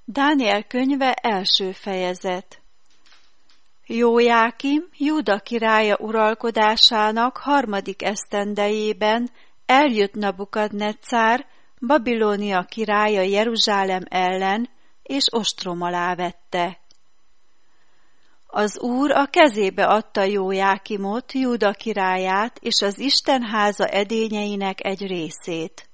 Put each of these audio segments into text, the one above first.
Dániel könyve első fejezet. Jójákim, Júda királya uralkodásának 3. esztendejében eljött Nabukadnetszár, Babilónia királya Jeruzsálem ellen, és ostrom alá vette. Az Úr a kezébe adta Jójákimot, Júda királyát, és az Istenháza edényeinek egy részét.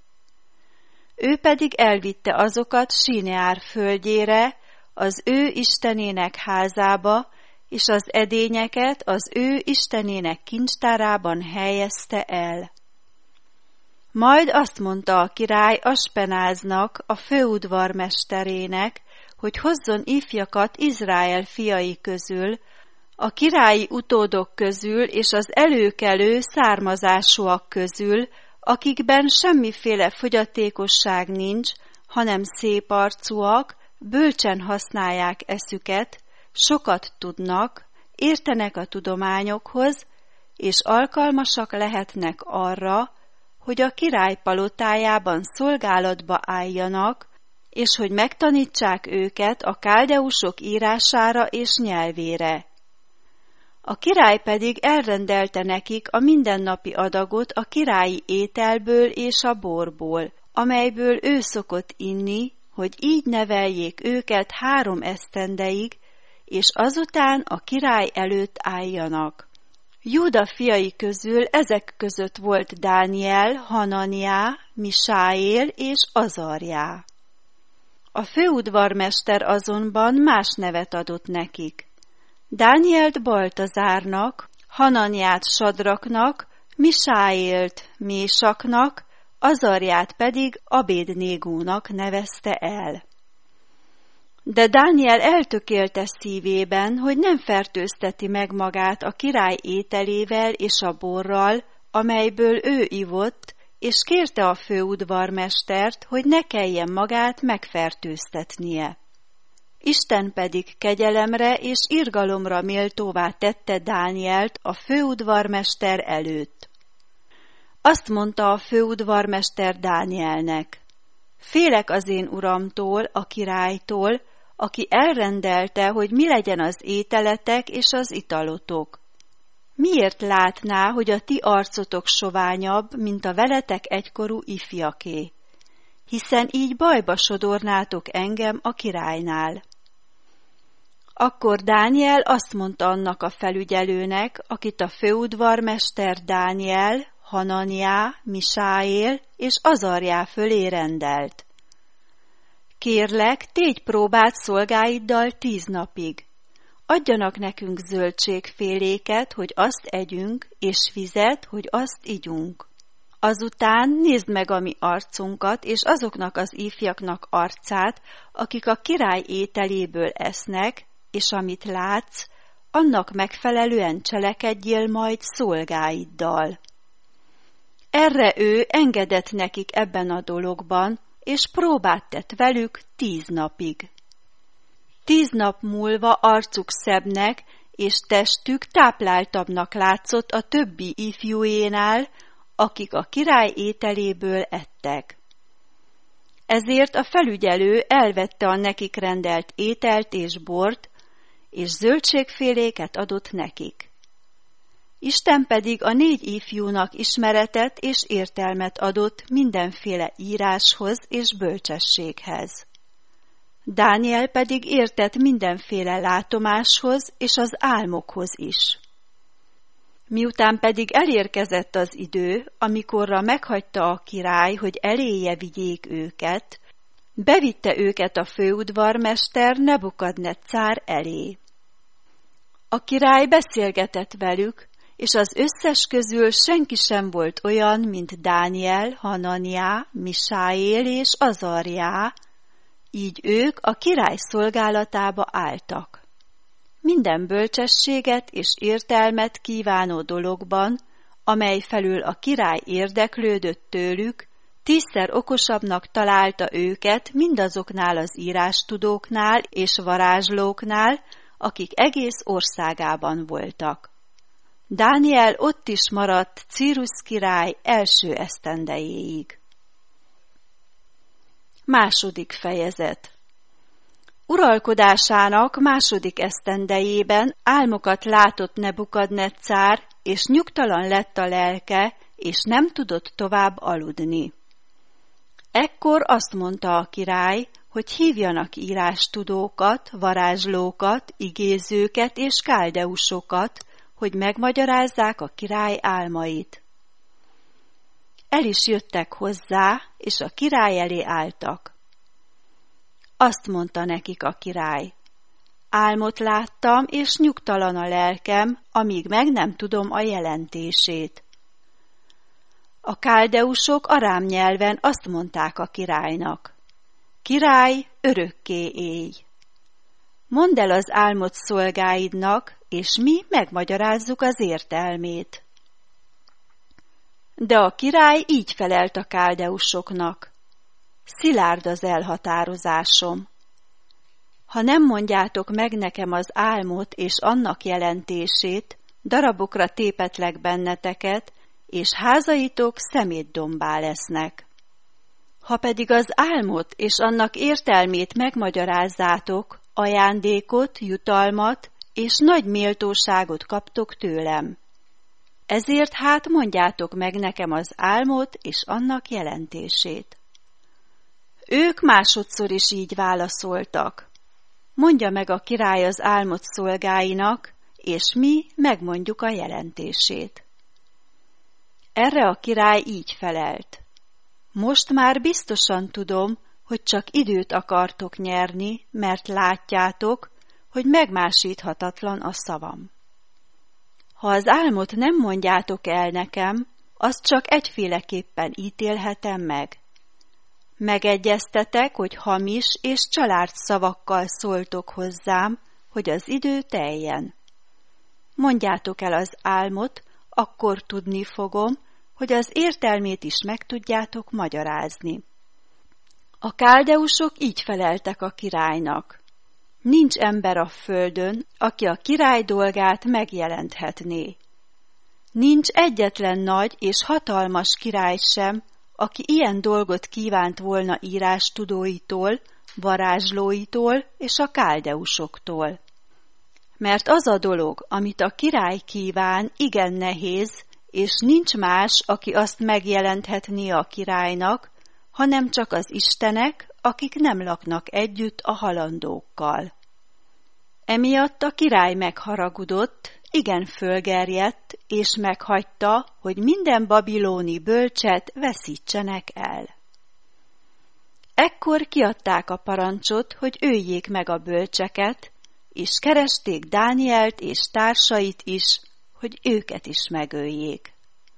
Ő pedig elvitte azokat Sineár földjére, az ő istenének házába, és az edényeket az ő istenének kincstárában helyezte el. Majd azt mondta a király Aspenáznak, a főudvarmesterének, hogy hozzon ifjakat Izrael fiai közül, a királyi utódok közül és az előkelő származásúak közül, akikben semmiféle fogyatékosság nincs, hanem szép arcúak, bölcsen használják eszüket, sokat tudnak, értenek a tudományokhoz, és alkalmasak lehetnek arra, hogy a király palotájában szolgálatba álljanak, és hogy megtanítsák őket a káldeusok írására és nyelvére. A király pedig elrendelte nekik a mindennapi adagot a királyi ételből és a borból, amelyből ő szokott inni, hogy így neveljék őket 3 esztendeig, és azután a király előtt álljanak. Júda fiai közül ezek között volt Dániel, Hananiá, Misáél és Azarjá. A főudvarmester azonban más nevet adott nekik. Dánielt Baltazárnak, Hananiát Sadraknak, Misáélt Mésaknak, Azarját pedig Abédnégónak nevezte el. De Dániel eltökélte szívében, hogy nem fertőzteti meg magát a király ételével és a borral, amelyből ő ivott, és kérte a főudvarmestert, hogy ne kelljen magát megfertőztetnie. Isten pedig kegyelemre és irgalomra méltóvá tette Dánielt a főudvarmester előtt. Azt mondta a főudvarmester Dánielnek: félek az én uramtól, a királytól, aki elrendelte, hogy mi legyen az ételetek és az italotok. Miért látná, hogy a ti arcotok soványabb, mint a veletek egykorú ifjaké? Hiszen így bajba sodornátok engem a királynál. Akkor Dániel azt mondta annak a felügyelőnek, akit a főudvarmester Dániel, Hananiá, Misáél és Azarjá fölé rendelt: kérlek, tégy próbát szolgáiddal 10 napig. Adjanak nekünk zöldségféléket, hogy azt együnk, és vizet, hogy azt igyunk. Azután nézd meg a mi arcunkat, és azoknak az ifjaknak arcát, akik a király ételéből esznek, és amit látsz, annak megfelelően cselekedjél majd szolgáiddal. Erre ő engedett nekik ebben a dologban, és próbát tett velük 10 napig. 10 nap múlva arcuk szebbnek, és testük tápláltabbnak látszott a többi ifjúénál, akik a király ételéből ettek. Ezért a felügyelő elvette a nekik rendelt ételt és bort, és zöldségféléket adott nekik. Isten pedig a 4 ifjúnak ismeretet és értelmet adott mindenféle íráshoz és bölcsességhez. Dániel pedig értett mindenféle látomáshoz és az álmokhoz is. Miután pedig elérkezett az idő, amikorra meghagyta a király, hogy eléje vigyék őket, bevitte őket a főudvarmester Nebukadnetszár elé. A király beszélgetett velük, és az összes közül senki sem volt olyan, mint Dániel, Hananiá, Misáél és Azarjá, így ők a király szolgálatába álltak. Minden bölcsességet és értelmet kívánó dologban, amely felül a király érdeklődött tőlük, 10-szer okosabbnak találta őket mindazoknál az írástudóknál és varázslóknál, akik egész országában voltak. Dániel ott is maradt Círusz király első esztendejéig. Második fejezet. Uralkodásának második esztendejében álmokat látott Nebukadneccár, és nyugtalan lett a lelke, és nem tudott tovább aludni. Ekkor azt mondta a király, hogy hívjanak írástudókat, varázslókat, igézőket és káldeusokat, hogy megmagyarázzák a király álmait. El is jöttek hozzá, és a király elé álltak. Azt mondta nekik a király: álmot láttam, és nyugtalan a lelkem, amíg meg nem tudom a jelentését. A káldeusok arám nyelven azt mondták a királynak: király, örökké élj! Mondd el az álmot szolgáidnak, és mi megmagyarázzuk az értelmét. De a király így felelt a káldeusoknak: szilárd az elhatározásom. Ha nem mondjátok meg nekem az álmot és annak jelentését, darabokra tépetlek benneteket, és házaitok szemétdombá lesznek. Ha pedig az álmot és annak értelmét megmagyarázzátok, ajándékot, jutalmat és nagy méltóságot kaptok tőlem. Ezért hát mondjátok meg nekem az álmot és annak jelentését. Ők másodszor is így válaszoltak: mondja meg a király az álmot szolgáinak, és mi megmondjuk a jelentését. Erre a király így felelt: most már biztosan tudom, hogy csak időt akartok nyerni, mert látjátok, hogy megmásíthatatlan a szavam. Ha az álmot nem mondjátok el nekem, azt csak egyféleképpen ítélhetem meg. Megegyeztetek, hogy hamis és család szavakkal szóltok hozzám, hogy az idő teljen. Mondjátok el az álmot, akkor tudni fogom, hogy az értelmét is meg tudjátok magyarázni. A káldeusok így feleltek a királynak: nincs ember a földön, aki a király dolgát megjelenthetné. Nincs egyetlen nagy és hatalmas király sem, aki ilyen dolgot kívánt volna írástudóitól, varázslóitól és a káldeusoktól. Mert az a dolog, amit a király kíván, igen nehéz, és nincs más, aki azt megjelenthetné a királynak, hanem csak az istenek, akik nem laknak együtt a halandókkal. Emiatt a király megharagudott, igen fölgerjedt, és meghagyta, hogy minden babilóni bölcset veszítsenek el. Ekkor kiadták a parancsot, hogy öljék meg a bölcseket, és keresték Dánielt és társait is, hogy őket is megöljék.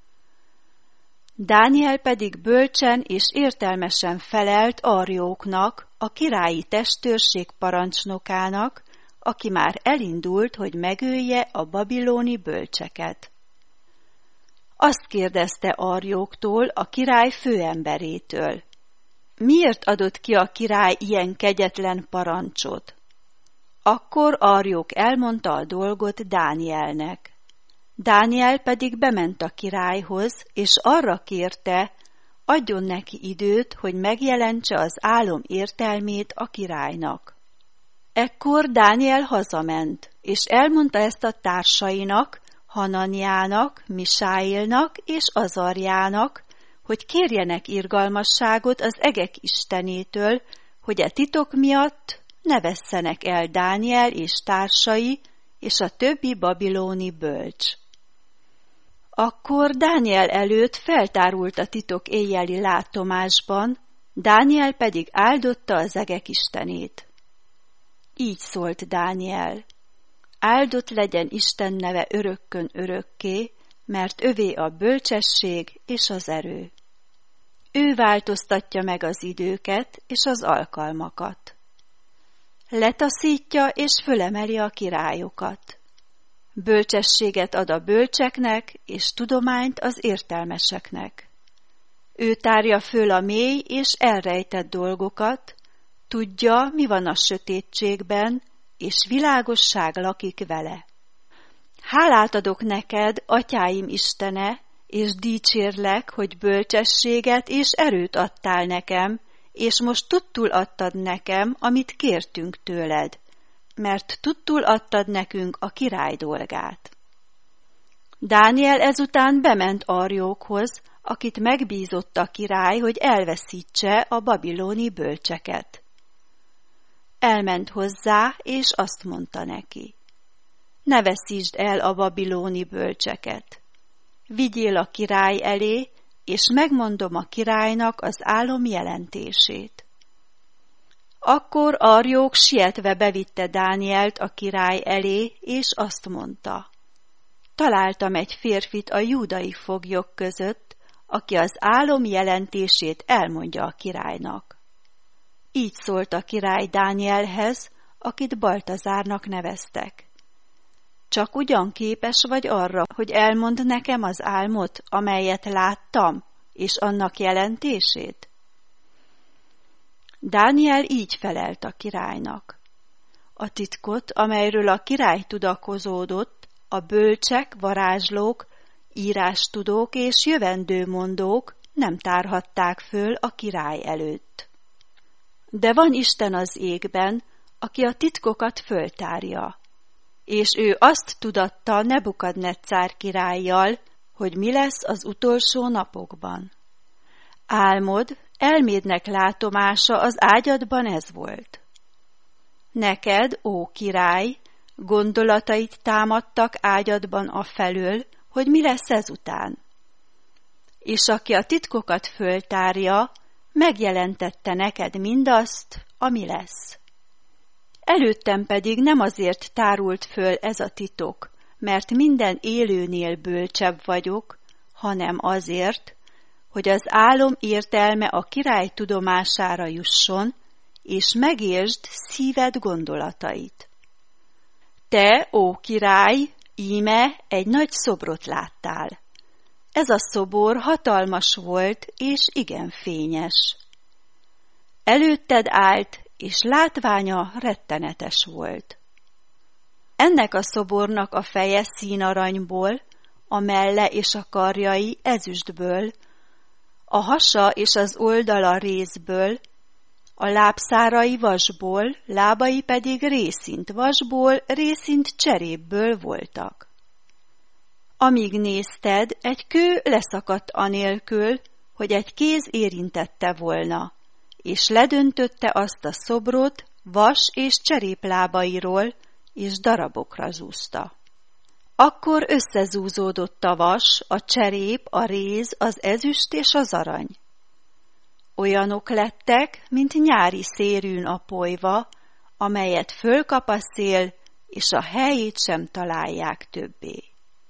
Dániel pedig bölcsen és értelmesen felelt Arjóknak, a királyi testőrség parancsnokának, aki már elindult, hogy megölje a babilóni bölcseket. Azt kérdezte Arjóktól, a király főemberétől: miért adott ki a király ilyen kegyetlen parancsot? Akkor Arjók elmondta a dolgot Dánielnek. Dániel pedig bement a királyhoz, és arra kérte, adjon neki időt, hogy megjelentse az álom értelmét a királynak. Ekkor Dániel hazament, és elmondta ezt a társainak, Hananiának, Misáélnak és Azarjának, hogy kérjenek irgalmasságot az egek istenétől, hogy a titok miatt ne vesszenek el Dániel és társai és a többi babilóni bölcs. Akkor Dániel előtt feltárult a titok éjjeli látomásban, Dániel pedig áldotta az egek istenét. Így szólt Dániel: áldott legyen Isten neve örökkön örökké, mert övé a bölcsesség és az erő. Ő változtatja meg az időket és az alkalmakat. Letaszítja és fölemeli a királyokat. Bölcsességet ad a bölcseknek, és tudományt az értelmeseknek. Ő tárja föl a mély és elrejtett dolgokat, tudja, mi van a sötétségben, és világosság lakik vele. Hálát adok neked, atyáim Istene, és dicsérlek, hogy bölcsességet és erőt adtál nekem, és most tudtul adtad nekem, amit kértünk tőled, mert tudtul adtad nekünk a király dolgát. Dániel ezután bement Arjókhoz, akit megbízott a király, hogy elveszítse a babiloni bölcseket. Elment hozzá, és azt mondta neki: ne veszítsd el a babiloni bölcseket. Vigyél a király elé, és megmondom a királynak az álom jelentését. Akkor Arjók sietve bevitte Dánielt a király elé, és azt mondta: találtam egy férfit a júdai foglyok között, aki az álom jelentését elmondja a királynak. Így szólt a király Dánielhez, akit Baltazárnak neveztek: csak ugyan képes vagy arra, hogy elmondd nekem az álmot, amelyet láttam, és annak jelentését? Dániel így felelt a királynak: a titkot, amelyről a király tudakozódott, a bölcsek, varázslók, írástudók és jövendőmondók nem tárhatták föl a király előtt. De van Isten az égben, aki a titkokat föltárja, és ő azt tudatta Nebukadneccár királlyal, hogy mi lesz az utolsó napokban. Álmod, elmédnek látomása az ágyadban ez volt. Neked, ó király, gondolatait támadtak ágyadban afelől, hogy mi lesz ezután. És aki a titkokat föltárja, megjelentette neked mindazt, ami lesz. Előttem pedig nem azért tárult föl ez a titok, mert minden élőnél bölcsebb vagyok, hanem azért, hogy az álom értelme a király tudomására jusson, és megértsd szíved gondolatait. Te, ó király, íme egy nagy szobrot láttál. Ez a szobor hatalmas volt, és igen fényes. Előtted állt, és látványa rettenetes volt. Ennek a szobornak a feje színaranyból, a melle és a karjai ezüstből, a hasa és az oldala rézből, a lábszárai vasból, lábai pedig részint vasból, részint cserébből voltak. Amíg nézted, egy kő leszakadt anélkül, hogy egy kéz érintette volna, és ledöntötte azt a szobrot vas és cseréplábairól, és darabokra zúzta. Akkor összezúzódott a vas, a cserép, a réz, az ezüst és az arany. Olyanok lettek, mint nyári szérűn a polyva, amelyet fölkap a szél, és a helyét sem találják többé.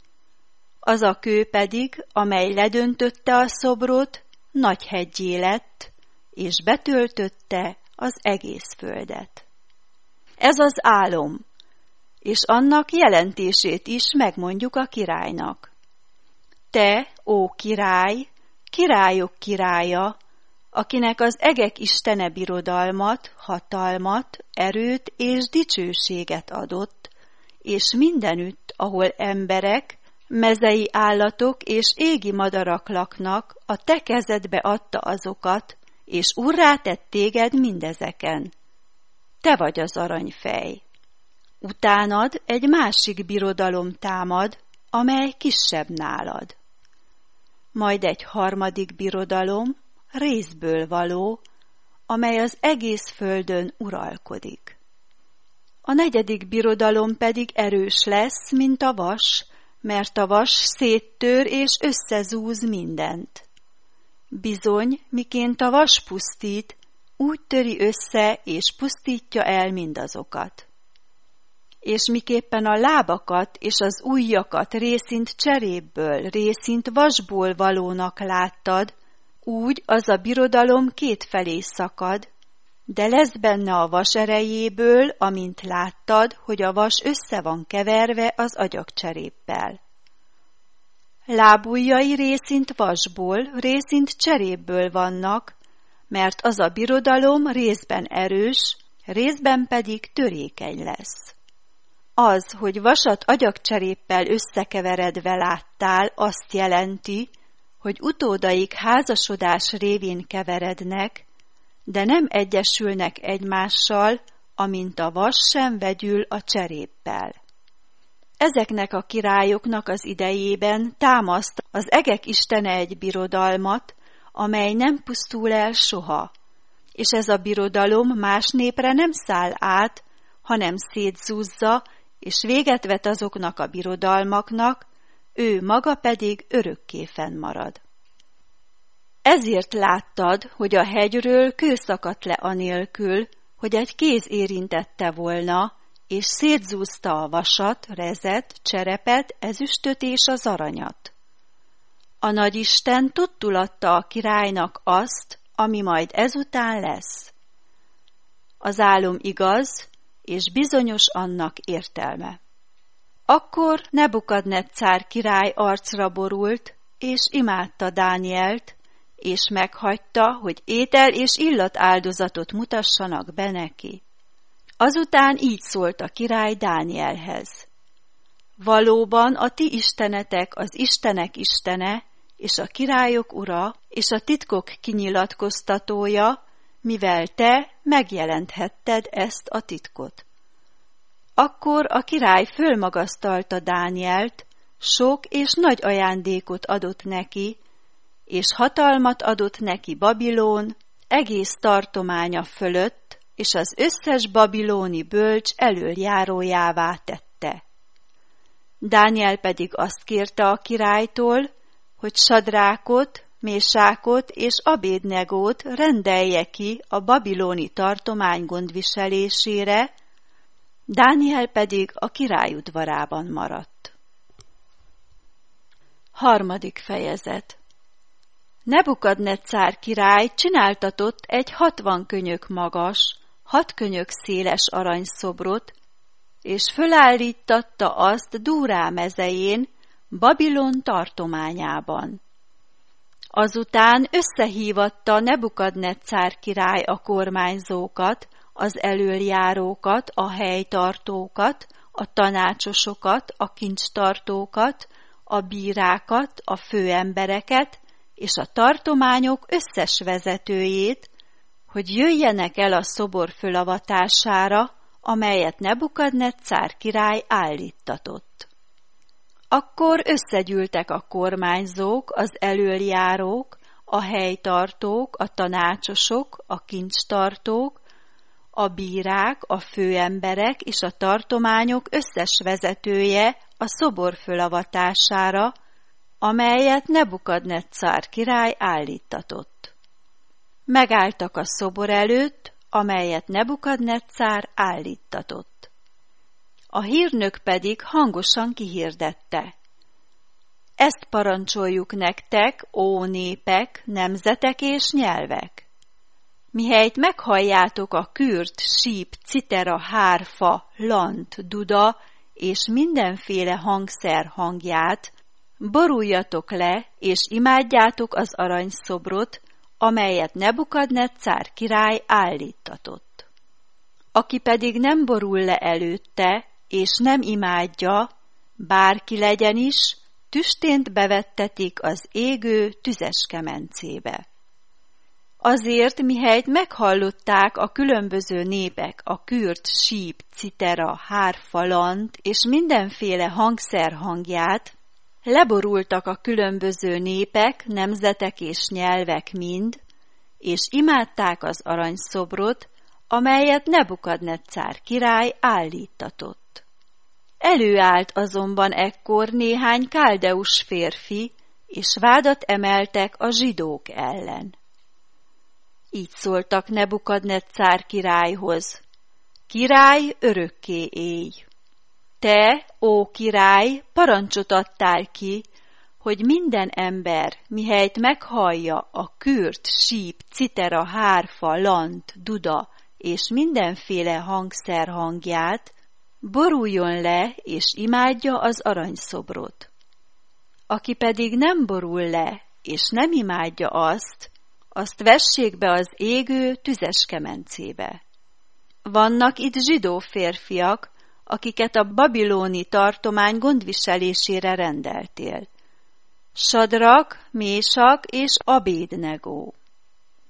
Az a kő pedig, amely ledöntötte a szobrot, nagy heggyé lett, és betöltötte az egész földet. Ez az álom, és annak jelentését is megmondjuk a királynak. Te, ó király, királyok királya, akinek az egek istene birodalmat, hatalmat, erőt és dicsőséget adott, és mindenütt, ahol emberek, mezei állatok és égi madarak laknak, a te kezedbe adta azokat, és urrá tett téged mindezeken. Te vagy az aranyfej. Utánad egy másik birodalom támad, amely kisebb nálad. Majd egy harmadik birodalom, rézből való, amely az egész földön uralkodik. A negyedik birodalom pedig erős lesz, mint a vas, mert a vas széttör és összezúz mindent. Bizony, miként a vas pusztít, úgy töri össze és pusztítja el mindazokat. És miképpen a lábakat és az ujjakat részint cserébből, részint vasból valónak láttad, úgy az a birodalom kétfelé szakad, de lesz benne a vas erejéből, amint láttad, hogy a vas össze van keverve az agyagcseréppel. Lábujjai részint vasból, részint cserébből vannak, mert az a birodalom részben erős, részben pedig törékeny lesz. Az, hogy vasat agyagcseréppel összekeveredve láttál, azt jelenti, hogy utódaik házasodás révén keverednek, de nem egyesülnek egymással, amint a vas sem vegyül a cseréppel. Ezeknek a királyoknak az idejében támaszt az egek istene egy birodalmat, amely nem pusztul el soha, és ez a birodalom más népre nem száll át, hanem szétzúzza, és véget vet azoknak a birodalmaknak, ő maga pedig örökké fennmarad. Ezért láttad, hogy a hegyről kő szakadt le anélkül, hogy egy kéz érintette volna, és szétzúzta a vasat, rezet, cserepet, ezüstöt és az aranyat. A nagyisten tudtul adta a királynak azt, ami majd ezután lesz. Az álom igaz, és bizonyos annak értelme. Akkor Nebukadnetszár király arcra borult, és imádta Dánielt, és meghagyta, hogy étel és illatáldozatot mutassanak be neki. Azután így szólt a király Dánielhez: valóban a ti istenetek az istenek istene, és a királyok ura, és a titkok kinyilatkoztatója, mivel te megjelenthetted ezt a titkot. Akkor a király fölmagasztalta Dánielt, sok és nagy ajándékot adott neki, és hatalmat adott neki Babilón egész tartománya fölött, és az összes babilóni bölcs elöljárójává tette. Dániel pedig azt kérte a királytól, hogy Sadrákot, Mésákot és Abédnegót rendelje ki a babilóni tartomány gondviselésére, Dániel pedig a király udvarában maradt. 3. fejezet. Nebukadnetszár király csináltatott egy 60 könyök magas, 6 könyök széles aranyszobrot, és fölállíttatta azt Dúrá mezején, Babilon tartományában. Azután összehívatta Nebukadnetszár király a kormányzókat, az elöljárókat, a helytartókat, a tanácsosokat, a kincstartókat, a bírákat, a főembereket és a tartományok összes vezetőjét, hogy jöjjenek el a szobor fölavatására, amelyet Nebukadnetszár király állíttatott. Akkor összegyűltek a kormányzók, az elöljárók, a helytartók, a tanácsosok, a kincstartók, a bírák, a főemberek és a tartományok összes vezetője a szobor fölavatására, amelyet Nebukadnetszár király állíttatott. Megálltak a szobor előtt, amelyet Nebukadnetszár állíttatott. A hírnök pedig hangosan kihirdette: ezt parancsoljuk nektek, ó népek, nemzetek és nyelvek! Mihelyt meghalljátok a kürt, síp, citera, hárfa, lant, duda és mindenféle hangszer hangját, boruljatok le, és imádjátok az aranyszobrot, amelyet Nebukadnetszár király állíttatott. Aki pedig nem borul le előtte, és nem imádja, bárki legyen is, tüstént bevettetik az égő tüzes kemencébe. Azért, mihelyt meghallották a különböző népek a kürt, síp, citera, hárfa, lant és mindenféle hangszer hangját, leborultak a különböző népek, nemzetek és nyelvek mind, és imádták az aranyszobrot, amelyet Nebukadnetszár király állíttatott. Előállt azonban ekkor néhány káldeus férfi, és vádat emeltek a zsidók ellen. Így szóltak Nebukadnetszár királyhoz: király, örökké élj! Te, ó király, parancsot adtál ki, hogy minden ember, mihelyt meghallja a kürt, síp, citera, hárfa, lant, duda és mindenféle hangszer hangját, boruljon le és imádja az aranyszobrot. Aki pedig nem borul le és nem imádja azt vessék be az égő tüzes kemencébe. Vannak itt zsidó férfiak, akiket a babilóni tartomány gondviselésére rendeltél: Sadrak, Mésak és Abédnegó.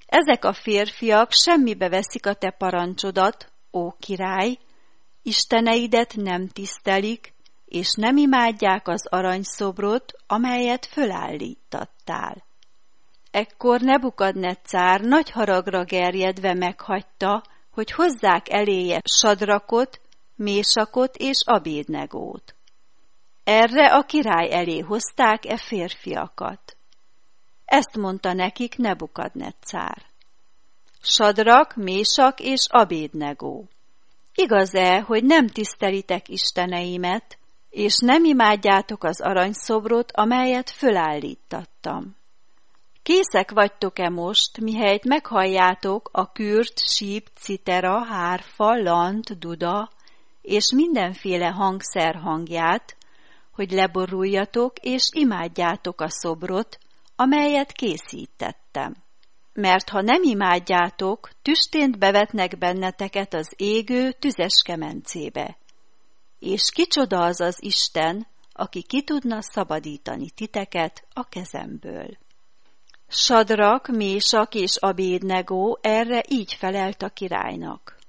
Ezek a férfiak semmibe veszik a te parancsodat, ó király, isteneidet nem tisztelik, és nem imádják az aranyszobrot, amelyet fölállítattál. Ekkor Nebukadneccár nagy haragra gerjedve meghagyta, hogy hozzák eléje Sadrakot, Mésakot és Abédnegót. Erre a király elé hozták e férfiakat. Ezt mondta nekik Nebukadneccár. Sadrak, Mésak és Abédnegó. Igaz-e, hogy nem tisztelitek isteneimet, és nem imádjátok az aranyszobrot, amelyet fölállítattam? Készek vagytok-e most, mihelyt meghalljátok a kürt, síp, citera, hárfa, lant, duda és mindenféle hangszer hangját, hogy leboruljatok és imádjátok a szobrot, amelyet készítettem? Mert ha nem imádjátok, tüstént bevetnek benneteket az égő tüzes kemencébe. És kicsoda az az Isten, aki ki tudna szabadítani titeket a kezemből? Sadrak, Mésak és Abédnegó erre így felelt a királynak.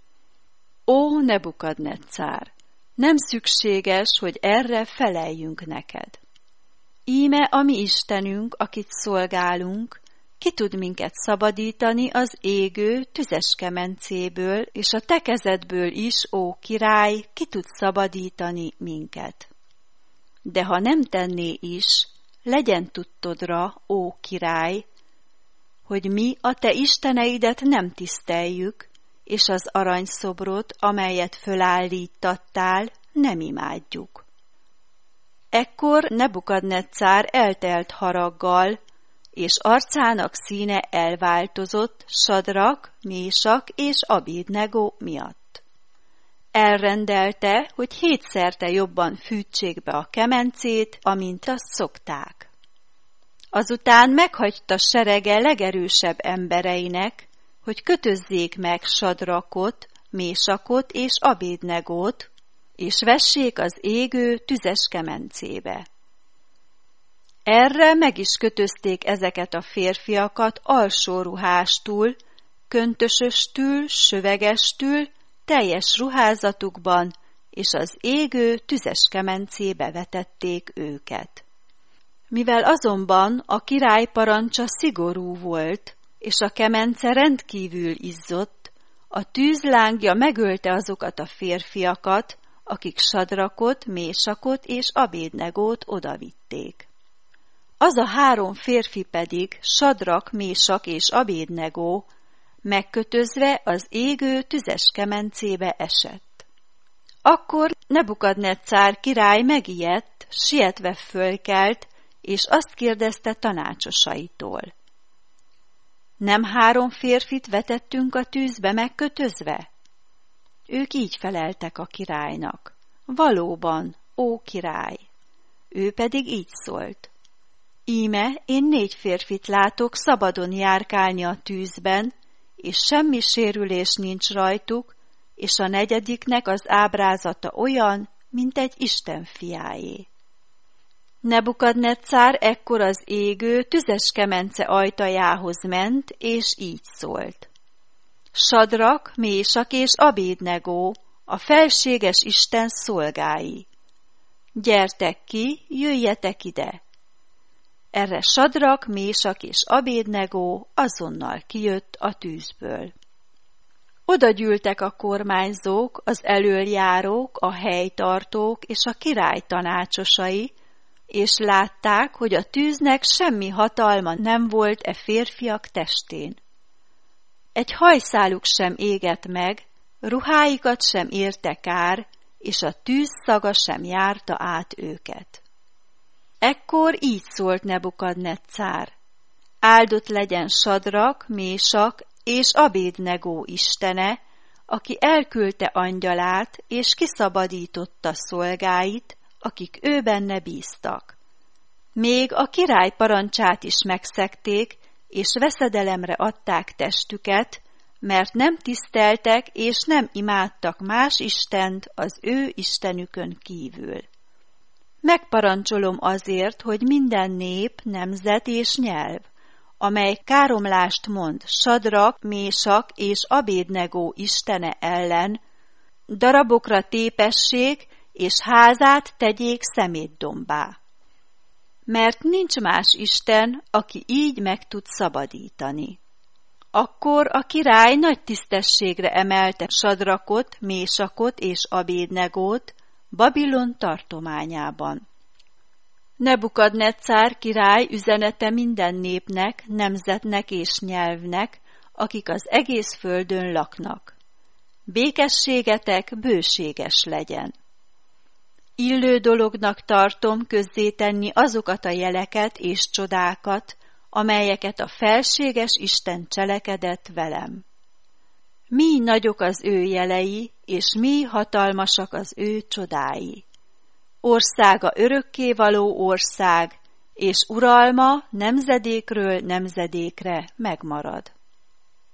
Ó, Nebukadneccár, nem szükséges, hogy erre feleljünk neked. Íme a mi Istenünk, akit szolgálunk, ki tud minket szabadítani az égő tüzes kemencéből, és a te kezedből is, ó király, ki tud szabadítani minket. De ha nem tenné is, legyen tudtodra, ó király, hogy mi a te isteneidet nem tiszteljük, és az aranyszobrot, amelyet fölállítattál, nem imádjuk. Ekkor Nebukadneccár eltelt haraggal, és arcának színe elváltozott Sadrak, Mésak és Abédnegó miatt. Elrendelte, hogy 7-szerte jobban fűtsék be a kemencét, amint azt szokták. Azután meghagyta serege legerősebb embereinek, hogy kötözzék meg Sadrakot, Mésakot és Abédnegót, és vessék az égő tüzes kemencébe. Erre meg is kötözték ezeket a férfiakat alsó ruhástól, köntösöstül, sövegestül, teljes ruházatukban, és az égő tüzes kemencébe vetették őket. Mivel azonban a király parancsa szigorú volt, és a kemence rendkívül izzott, a tűzlángja megölte azokat a férfiakat, akik Sadrakot, Mésakot és Abédnegót odavitték. Az a 3 férfi pedig, Sadrak, Mésak és Abédnegó, megkötözve az égő tüzes kemencébe esett. Akkor Nebukadneccár király megijedt, sietve fölkelt, és azt kérdezte tanácsosaitól. Nem 3 férfit vetettünk a tűzbe megkötözve? Ők így feleltek a királynak. Valóban, ó király! Ő pedig így szólt. Íme én 4 férfit látok szabadon járkálni a tűzben, és semmi sérülés nincs rajtuk, és a 4. az ábrázata olyan, mint egy Isten fiáé. Nebukadneccár ekkor az égő tüzes kemence ajtajához ment, és így szólt. Sadrak, Mésak és Abédnegó, a felséges Isten szolgái. Gyertek ki, jöjjetek ide! Erre Sadrak, Mésak és Abédnegó azonnal kijött a tűzből. Oda gyűltek a kormányzók, az elöljárók, a helytartók és a király tanácsosai, és látták, hogy a tűznek semmi hatalma nem volt e férfiak testén. Egy hajszáluk sem égett meg, ruháikat sem érte kár, és a tűz szaga sem járta át őket. Ekkor így szólt Nebukadneccár. Áldott legyen Sadrak, Mésak és Abédnegó istene, aki elküldte angyalát, és kiszabadította szolgáit, akik ő benne bíztak. Még a király parancsát is megszegték, és veszedelemre adták testüket, mert nem tiszteltek és nem imádtak más istent az ő istenükön kívül. Megparancsolom azért, hogy minden nép, nemzet és nyelv, amely káromlást mond Sadrak, Mésak és Abédnegó istene ellen, darabokra tépessék, és házát tegyék szemétdombá. Mert nincs más isten, aki így meg tud szabadítani. Akkor a király nagy tisztességre emelte Sadrakot, Mésakot és Abédnegót Babilon tartományában. Nebukadnetszár király üzenete minden népnek, nemzetnek és nyelvnek, akik az egész földön laknak. Békességetek bőséges legyen. Illő dolognak tartom közzétenni azokat a jeleket és csodákat, amelyeket a felséges Isten cselekedett velem. Mi nagyok az ő jelei, és mi hatalmasak az ő csodái. Országa örökkévaló ország, és uralma nemzedékről nemzedékre megmarad.